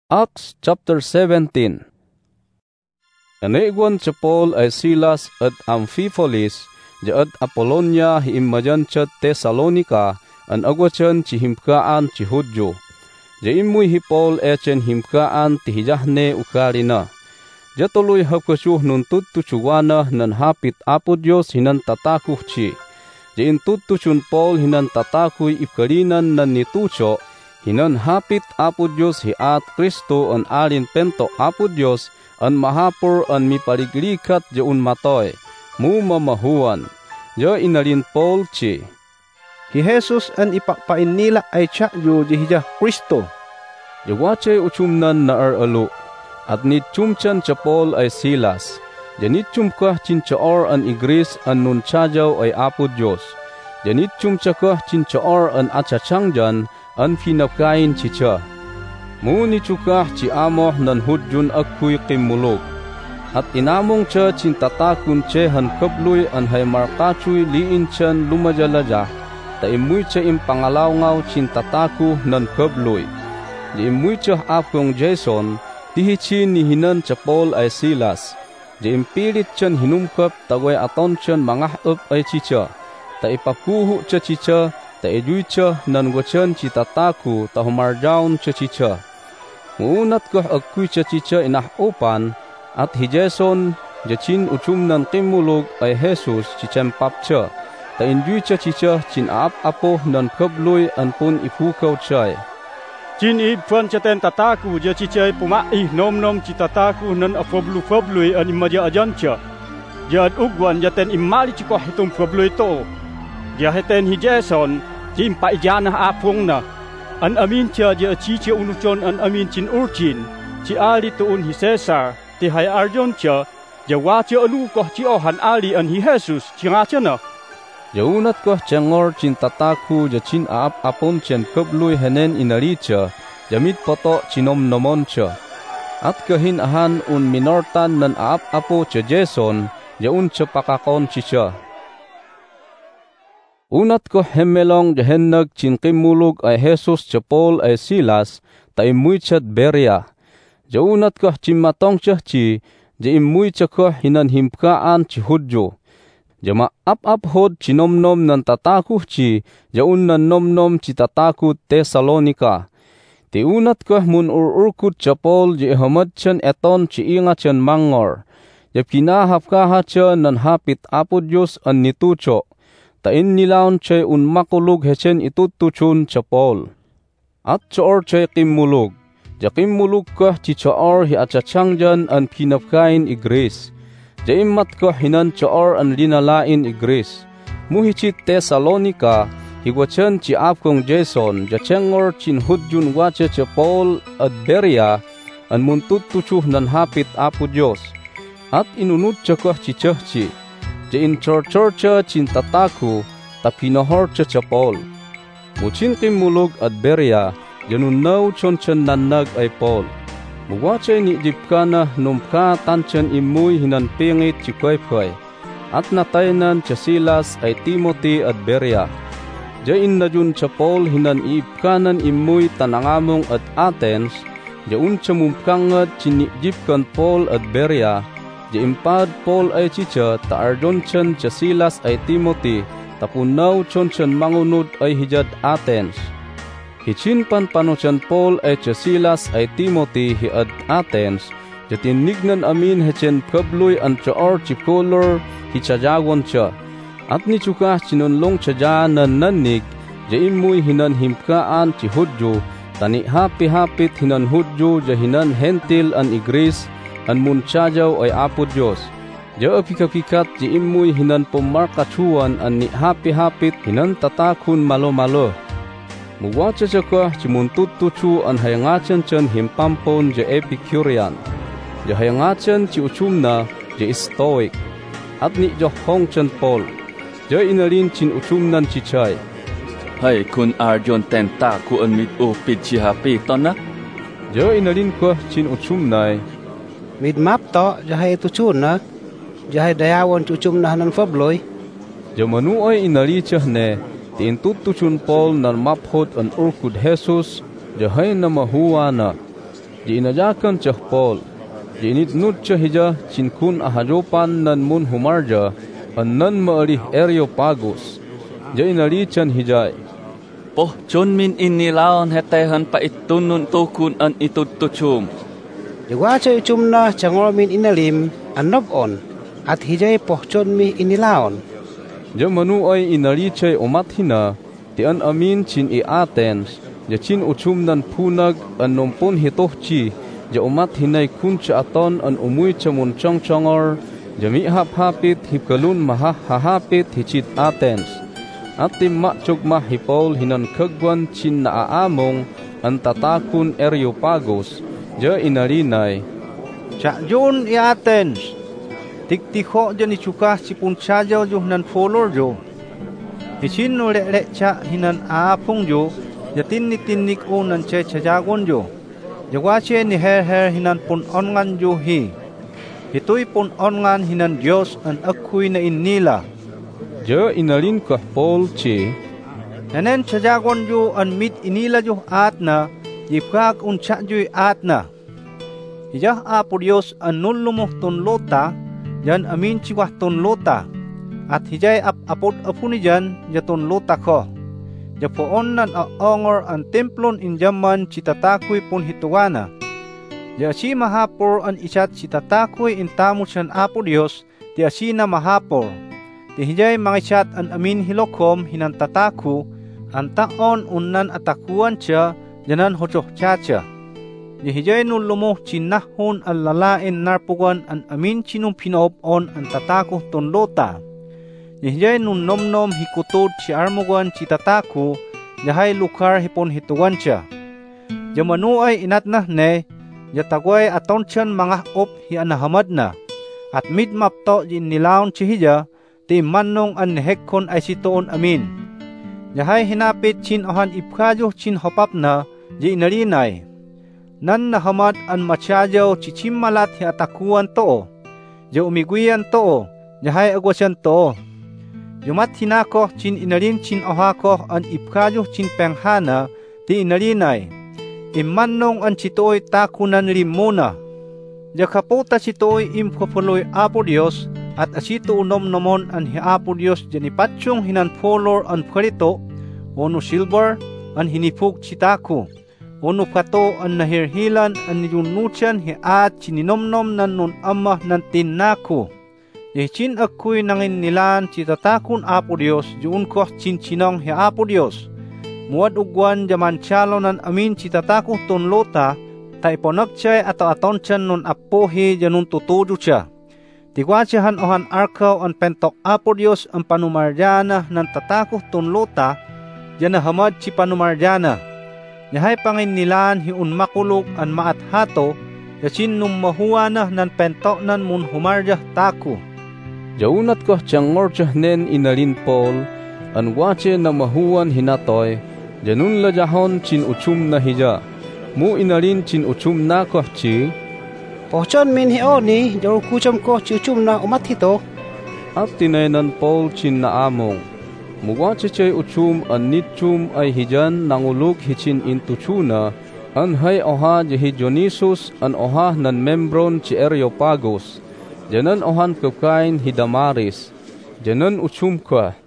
Acts chapter 17. Anaigwan cha Paul ay Silas at Amphipolis, ja at Apollonia hiimajan cha Thessalonica, an agwachan chi himkaan chi Hudyo. Ja imuy hi Paul echen himkaan ti hijahne ukarina. Ja tuloy hapkasyuh nun tuttuchuwana nan hapit Apo Dios hinan tatakuh chi. Ja intuttuchun Paul hinan tatakuy ipkarinan nan nitucho, hinan hapit Apo Dios hi at Kristo an alin pento Apo Dios an mahapur an mipaliglikat jaun matoy, mu mamahuan. Ja inalin Paul chi. Hi Jesus an ipapain nila ay siya yu jihija Kristo. Ja wache uchumnan na alu, at nitchumchan cha Paul ay Silas. Ja nitchumkah chinchaor an igris an nun chajaw ay Apo Dios. Ja nitchumchakah chinchaor an achachangjan an pinapkain chicha. Muni chukah chi amoh nan hudjun akuy kimulog. At inamong cha chintatakun chehan kabluy an hay markachuy liin chan lumajalajah, ta imuy cha impangalawngaw chintataku nan kabluy. Di imuy cha apong Jason, tihichin ni hinan cha Paul ay Silas. Di impilit chan hinumkap tagway aton chan mangahop ay chicha, ta ipakuhu cha chicha, ta ijuy cha nan gwachan chitataku ta humarjawn cha chicha. Muunat koh agkuy cha chicha inahupan, at hi Jason, jachin uchum nan kimulog ay Jesus chichempap cha, ta injuy cha chicha chin aap-apo nan kabloy an pun ipukaw chay. Chin ipon cha ten tataku ja chichay pumaih nom-nom chitataku nan afoblu-fobluy an imadya ajan cha. Jad ugwan jaten imali chikoh itong fobluy to. Jaheten hi Jason, chin paijana apong na. An amin cha ja chicha unuchon an amin chin urchin, chi ali tuun hi Cesar, ti hay arjon cha, ja wacha anu koh chi ohan ali an hi Jesus, chi nga cha na. Jaunat koh changor chin tataku ja chin aap-apon chen kabluy henen inalicha, jamit poto chinom nomon cha. At kahin ahan un minortan nan aap-apo cha Jason, jaun cha pakakon chicha. Unat ko hemelong jahennag chin kimulog ay Jesus cha Paul ay Silas, ta imuy chat Berea. Jaunat ko chimatong cha chi, ja imuy cha ko hinan himkaan chi Hudyo. Jama ap-ap hod chinomnom nan tatakuh chi, jaun nan nomnom chi tatakut Thessalonica. Ti unat ko mun urkut cha Paul ja ihamad chan eton chi inga chan mangor. Ja kinahapkaha cha nan hapit Apo Dios an nitucho. Ta innilaon chay un makulog hechen itutuchun cha Paul. At chaor chay kimulog. Ja kimulog ko chi chaor hi achachangjan an pinapkain igris. Ja imat ko hinan chaor an linalain igris. Muhichit Thessalonica, higwachan chi apkong Jason, ja chengor chin hudjun wache cha Paul at Berea, an muntutuchuh nan hapit Apo Dios. At inunut cha ko chi chahchi. Ja in chorcha chin tataku, ta pinohor cha Paul. Muchin kimulog at Berea, janunaw chon chan nanag ay Paul. Muwache ni jipkana numka tanchan imuy hinan pingit chikoy-koy. At nataynan cha Silas ay Timothy at Berea. Jain na jun cha Paul hinan iipkanan imuy tanangamong at Athens, jaun cha mumkangat chinijipkan Paul at Berea. Jaimpad Paul ay chicha ta arjon chan cha Silas ay Timothy, tapunaw chon chan mangunod ay hijad Athens. Hichin panpanochan Paul ay cha Silas ay Timothy hi ad Athens, jatinignan amin hechen kabloy an chaor chikolor hi chajawon cha. At ni chukah chinunlong chaja nan nanig, jaimuy hinan himkaan chi Hudyo, tani hapi-hapit hinan Hudyo jahinan hentil an igris, an munchajaw ay Apo Dios. Ja apikapikat jaimuy hinan pumarkachuan an ni hapi-hapit hinan tatakun malo-malo. Muwacha cha ko chimuntutuchu an hayangachan chan himpampon ja Epicurean. Ja hayangachan chi uchumna ja Stoic. At ni johong chan Paul. Ja inalin chin uchumnan chi chay. Hay kun arjon tenta ku an mit upid chi hapi ton na? Ja inalin ko chin uchumnay. Mid map to jahay tuchunak, jahay dayawon chuchum na hanan fabloy. Ja manuoy inali cha ne, tiintutuchun Paul nan maphod an urkud Jesus, jahay na mahuwa na. Di inajakan cah Paul. Di initnud cah hija cinkun ahajopan nan mun humarja an nan maalih Areopagus. Ja inalican hijay. Poh chon min inilaon hetehan pa itunun tukun an itutuchum. Jagwa chay uchum na changol min inalim anob on. At hijay pohchon mi inilaon. Ja manu ay inalicay umat hina. Ti an amin chin i Athens. Ja chin uchum nan punag an numpun hitohchi. Ja umat hinay kun cha aton an umuy cha mun chong-chongor. Ja mi hap-hapit hipkalun mahahapit hichit Athens. At timma chugma hi Paul hinan kagwan chin naaamong an tatakun Areopagus. Ja inalinay. Cha yun i Athens. Tiktikho dyan itsukah si punsajaw jo nan folor jo. Isin no le cha hinan aapong jo. Yatin ni tinnik o nan che chajagon jo. Jawasye ni her hinan pun ongan jo hi. Ito'y pun ongan hinan Diyos an akuy na inila. Ja inalin kah Paul chi. Nanen chajagon jo an mit inila jo at na. Yipkak uncha jo'y at na. Hijah apo Diyos an nulumuh ton lota. Jan amin chiwah ton lota. At hijay apod apuni jan jaton lota ko. Japoon nan aongor an templon injaman citatakoy pun hituwana. Di asi mahapor an isat citatakoy intamo siyan apo Dios, di asi na mahapor. Di hijay mangisat an amin hilokom hinantatako, an taon unnan atakuan siya, janan hocoh chacha. Di hijay nulumoh cinahon an lalain narpugan an amin cinum pinop on an tatako ton lota. Yahjay nun nom hikutod si armugan citatako, yahay lukar hipon hituan siya. Jamanu ay inatnah ne, yatagway aton siyan mga op hi anahamad na. At mid mapto jin nilaon chihija, ti manong an nehekkon ay sitoon amin. Yahay hinapit chin ohan ipkajo chin hopap na, ji inalinay. Nan nahamad an machajaw chichimalat hi atakuan too. Ja umiguyan too, yahay agwasyan too. Yumat hinako chin inalin chin ohako an ipkayo chin penghana ti inalinay. Imanong an chitoy takunan limuna. Yakaputa chitoy impopoloy apo Dios at asito unom-nomon an hi apo Dios janipatsyong hinanfolor an pwarito ono silver an hinipug chitako. Ono pato an nahirhilan an niyunuchan hi at chininomnom nan nun amah nan tinnako. Yachin akuy nangin nilan citatakun apo Dios, yun ko chinchinong hi apo Dios. Muad ugwan jaman chalo nan amin citatakun ton lota, taiponagchay ato aton chan nun apohi janun tutudu siya. Tigwachahan ohan arkaw an pentok apo Dios ang panumaryana nan tatakun ton lota, janahamad si panumaryana. Yahay pangin nilan hi unmakulog an maathato, yachin nung mahuana nan pentok nan mun humarjah taku. Jaunat koh changorchah nen inalin Paul, an wache na mahuan hinatoy, janun lajahon chin uchum na hija. Mu inalin chin uchum na koh chi. Pohchon min hioni, jauh kucham koh chi uchum na umat hito. At tinainan Paul chin na among. Mu wache chay uchum an nitchum ay hijan nangulog hichin intuchuna, an hay oha jehi Dionysus an oha nan membron chi Areopagus. Janan ohan kakain hi Damaris. Janan uchum ka.